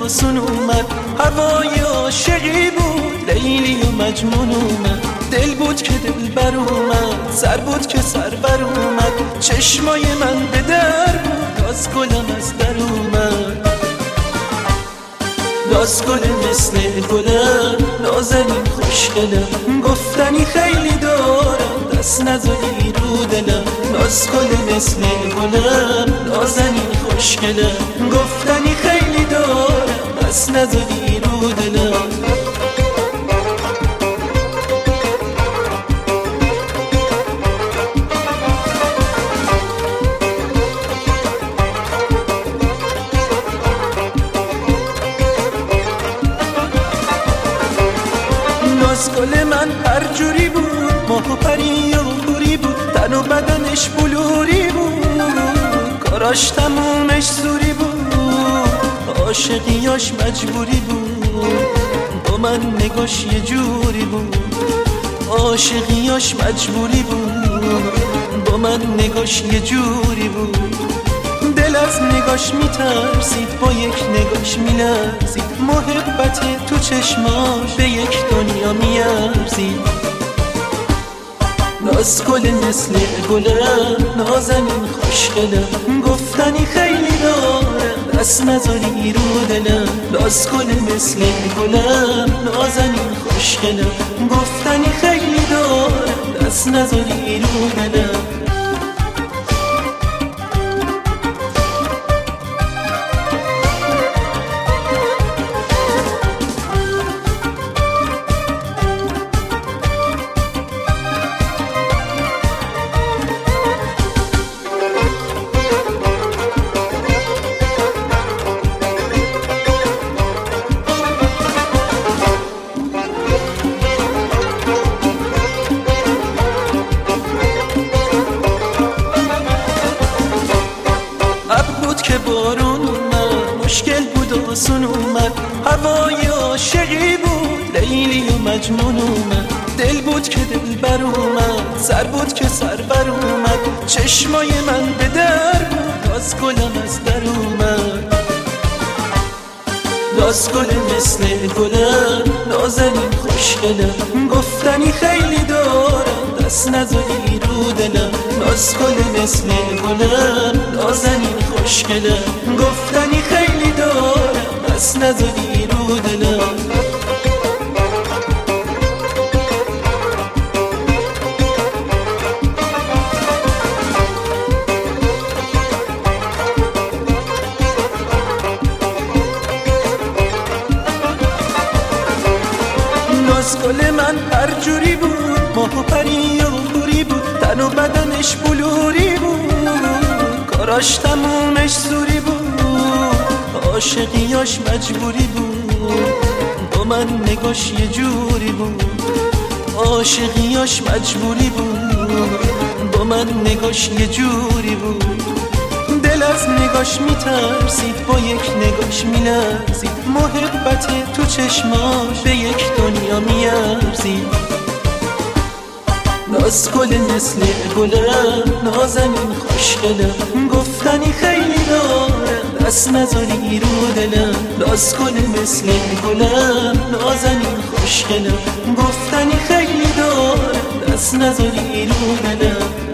آسون اومد، هوای عاشقی بود، لیلی و مجنون اومد. دل بود که دلبر اومد، سر بود که سربر اومد. چشمای من به در بود، راز گلم از در اومد. راز گل مثل گلم، نازنین خوشگلم، گفتنی خیلی دارم، دست نذاری رو دلم. راز گل مثل گلم، نازنین خوشگلم، گفتنی خیلی دارم، دست نذاری رو دلم. ناز گل من هر جوری بود، ماه و پری و گوری بود، تن و بدنش بلوری بود، کاراش تمومش زوری بود، عاشقیاش مجبوری بود، با من نگاش یه جوری بود. عاشقیاش مجبوری بود، با من نگاش یه جوری بود. دل از نگاش میترسید، با یک نگاش میلرزید، محبت تو چشماش به یک دنیا میارزید. ناز گل مثل گلم، نازنین خوشگلم، گفتنی خیلی دارم، دست نذاری رو دلم. ناز گل مثل گلم، نازنین خوشگلم، گفتنی خیلی دارم، دست نذاری رو دلم. که بارون اومد، مشکل بود آسون اومد، هوای عاشقی بود، لیلی و مجنون اومد. دل بود که دلبر اومد، سر بود که سربر اومد. چشمای من به در بود، راز گلم از در اومد. راز گل مثل گلم، نازنین خوشگلم، گفتنی خیلی دارم، دست نذاری رو دلم. راز گل مثل گلم، نازنین خوشگلم، گفتنی خیلی دارم، دست نذاری رو دلم. ناز گل من هر جوری بود، ماه و پری و گوری بود، تن و بدنش بلوری بود، کاراش تمومش زوری بود، عاشقیاش مجبوری بود، با من نگاش یه جوری بود. عاشقیاش مجبوری بود، با من نگاش یه جوری بود. دل از نگاش میترسید، با یک نگاش میلرزید، محبت تو چشماش به یک دنیا میارزید. ناز گل مثل گلم، نازنین خوشگلم، گفتنی خیلی دارم، دست نذاری رو دلم. ناز گل مثل گلم، نازنین خوشگلم، گفتنی خیلی دارم، دست نذاری رو دلم.